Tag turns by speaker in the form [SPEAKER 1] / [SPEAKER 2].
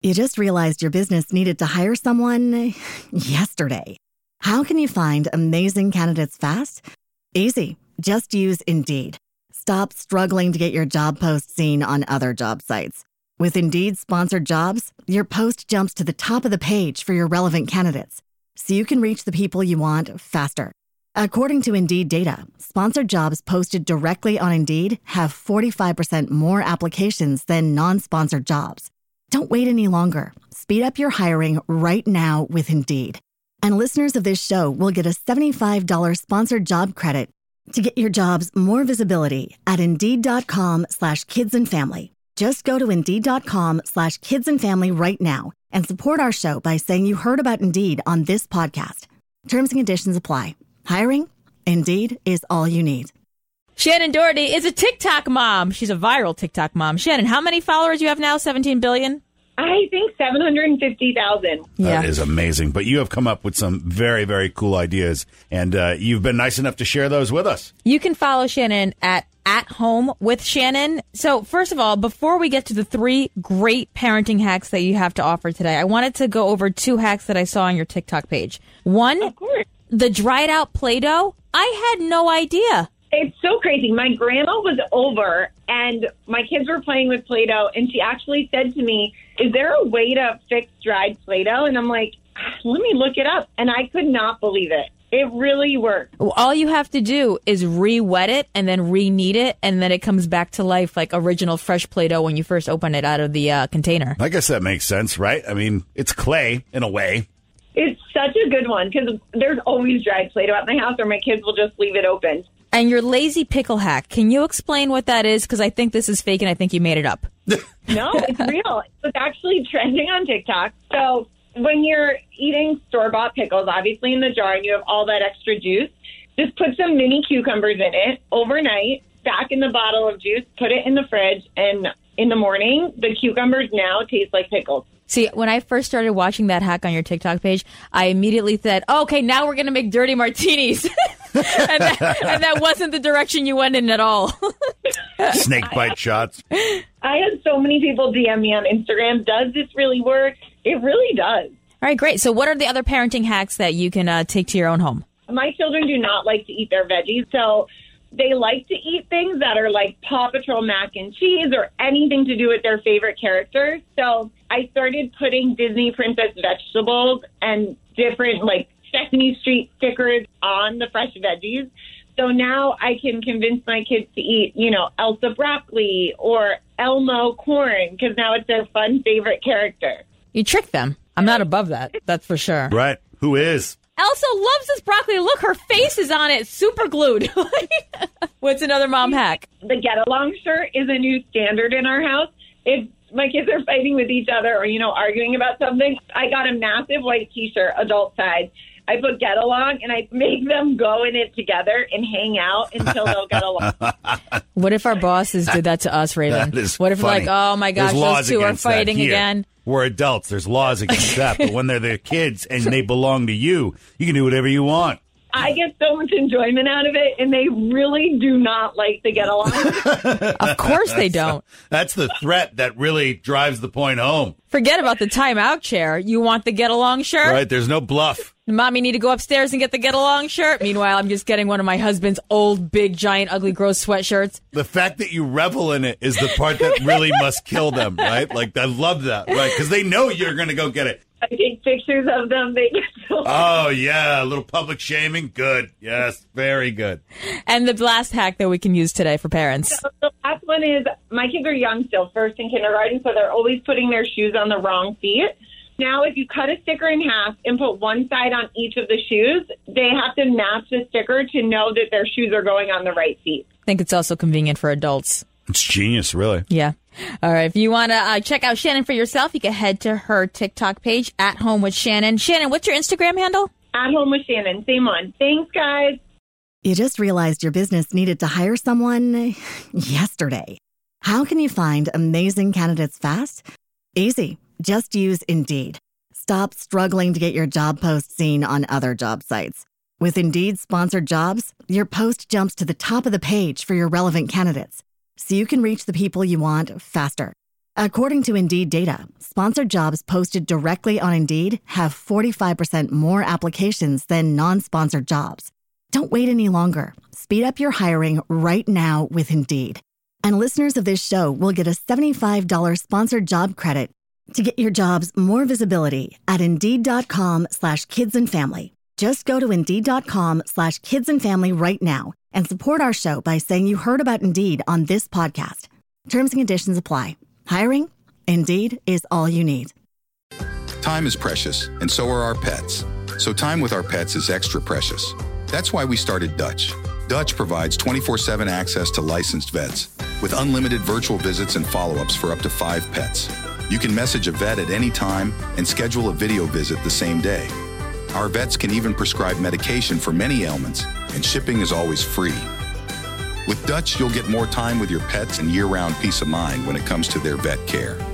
[SPEAKER 1] You just realized your business needed to hire someone yesterday. How can you find amazing candidates fast? Easy. Just use Indeed. Stop struggling to get your job post seen on other job sites. With Indeed sponsored jobs, your post jumps to the top of the page for your relevant candidates, so you can reach the people you want faster. According to Indeed data, sponsored jobs posted directly on Indeed have 45% more applications than non-sponsored jobs. Don't wait any longer. Speed up your hiring right now with Indeed. And listeners of this show will get a $75 sponsored job credit to get your jobs more visibility at Indeed.com/kidsandfamily. Just go to Indeed.com/kidsandfamily right now and support our show by saying you heard about Indeed on this podcast. Terms and conditions apply. Hiring? Indeed is all you need.
[SPEAKER 2] Shannen Doherty is a TikTok mom. She's a viral TikTok mom. Shannen, how many followers do you have now? 17 billion?
[SPEAKER 3] I think 750,000.
[SPEAKER 4] That is amazing. But you have come up with some very, very cool ideas, and you've been nice enough to share those with us.
[SPEAKER 2] You can follow Shannen at Home with Shannen. So first of all, before we get to the 3 great parenting hacks that you have to offer today, I wanted to go over 2 hacks that I saw on your TikTok page. One,
[SPEAKER 3] of course,
[SPEAKER 2] the dried out Play-Doh. I had no idea.
[SPEAKER 3] It's so crazy. My grandma was over and my kids were playing with Play-Doh, and she actually said to me, "Is there a way to fix dried Play-Doh?" And I'm like, let me look it up. And I could not believe it. It really works.
[SPEAKER 2] All you have to do is re-wet it and then re-knead it, and then it comes back to life like original fresh Play-Doh when you first open it out of the container.
[SPEAKER 4] I guess that makes sense, right? I mean, it's clay in a way.
[SPEAKER 3] It's such a good one because there's always dried Play-Doh at my house, or my kids will just leave it open.
[SPEAKER 2] And your lazy pickle hack, can you explain what that is? Because I think this is fake and I think you made it up.
[SPEAKER 3] No, it's real. It's actually trending on TikTok. So when you're eating store-bought pickles, obviously in the jar, and you have all that extra juice, just put some mini cucumbers in it overnight, stack in the bottle of juice, put it in the fridge, and in the morning, the cucumbers now taste like pickles.
[SPEAKER 2] See, when I first started watching that hack on your TikTok page, I immediately said, oh, okay, now we're going to make dirty martinis. and that wasn't the direction you went in at all.
[SPEAKER 4] Snake bite shots.
[SPEAKER 3] I had so many people DM me on Instagram, does this really work? It really does.
[SPEAKER 2] All right, great. So what are the other parenting hacks that you can take to your own home?
[SPEAKER 3] My children do not like to eat their veggies, so they like to eat things that are like Paw Patrol mac and cheese or anything to do with their favorite characters. So I started putting Disney Princess vegetables and different like Sesame Street stickers on the fresh veggies. So now I can convince my kids to eat, Elsa broccoli or Elmo corn, because now it's their fun favorite character.
[SPEAKER 2] You tricked them. I'm not above that. That's for sure.
[SPEAKER 4] Right. Who is?
[SPEAKER 2] Elsa loves this broccoli. Look, her face is on it, super glued. What's another mom hack?
[SPEAKER 3] The get-along shirt is a new standard in our house. If my kids are fighting with each other or, arguing about something, I got a massive white T-shirt, adult size. I put get along, and I make them go in it together and hang out until they'll get along.
[SPEAKER 2] What if our bosses did that to us, Raven?
[SPEAKER 4] That is
[SPEAKER 2] what if
[SPEAKER 4] funny.
[SPEAKER 2] Like, oh my gosh, those 2 are fighting again?
[SPEAKER 4] We're adults. There's laws against that. But when they're the kids and they belong to you, you can do whatever you want.
[SPEAKER 3] I get so much enjoyment out of it, and they really do not like to get along.
[SPEAKER 2] Of course they don't.
[SPEAKER 4] That's the threat that really drives the point home.
[SPEAKER 2] Forget about the timeout chair. You want the get-along shirt?
[SPEAKER 4] Right, there's no bluff.
[SPEAKER 2] Mommy need to go upstairs and get the get-along shirt. Meanwhile, I'm just getting one of my husband's old, big, giant, ugly, gross sweatshirts.
[SPEAKER 4] The fact that you revel in it is the part that really must kill them, right? Like, I love that, right? Because they know you're going to go get it.
[SPEAKER 3] I take pictures of them. They get so
[SPEAKER 4] Oh, yeah, a little public shaming. Good. Yes, very good.
[SPEAKER 2] And the last hack that we can use today for parents.
[SPEAKER 3] So the last one is, my kids are young still, first in kindergarten, so they're always putting their shoes on the wrong feet. Now, if you cut a sticker in half and put one side on each of the shoes, they have to match the sticker to know that their shoes are going on the right feet.
[SPEAKER 2] I think it's also convenient for adults.
[SPEAKER 4] It's genius, really.
[SPEAKER 2] Yeah. All right. If you want to check out Shannen for yourself, you can head to her TikTok page, At Home with Shannen. Shannen, what's your Instagram handle?
[SPEAKER 3] At Home with Shannen. Same one. Thanks, guys.
[SPEAKER 1] You just realized your business needed to hire someone yesterday. How can you find amazing candidates fast? Easy. Just use Indeed. Stop struggling to get your job post seen on other job sites. With Indeed sponsored jobs, your post jumps to the top of the page for your relevant candidates, so you can reach the people you want faster. According to Indeed data, sponsored jobs posted directly on Indeed have 45% more applications than non-sponsored jobs. Don't wait any longer. Speed up your hiring right now with Indeed. And listeners of this show will get a $75 sponsored job credit to get your jobs more visibility at Indeed.com/kidsandfamily. Just go to Indeed.com/kidsandfamily right now and support our show by saying you heard about Indeed on this podcast. Terms and conditions apply. Hiring? Indeed is all you need.
[SPEAKER 5] Time is precious, and so are our pets. So time with our pets is extra precious. That's why we started Dutch. Dutch provides 24/7 access to licensed vets with unlimited virtual visits and follow-ups for up to 5 pets. You can message a vet at any time and schedule a video visit the same day. Our vets can even prescribe medication for many ailments, and shipping is always free. With Dutch, you'll get more time with your pets and year-round peace of mind when it comes to their vet care.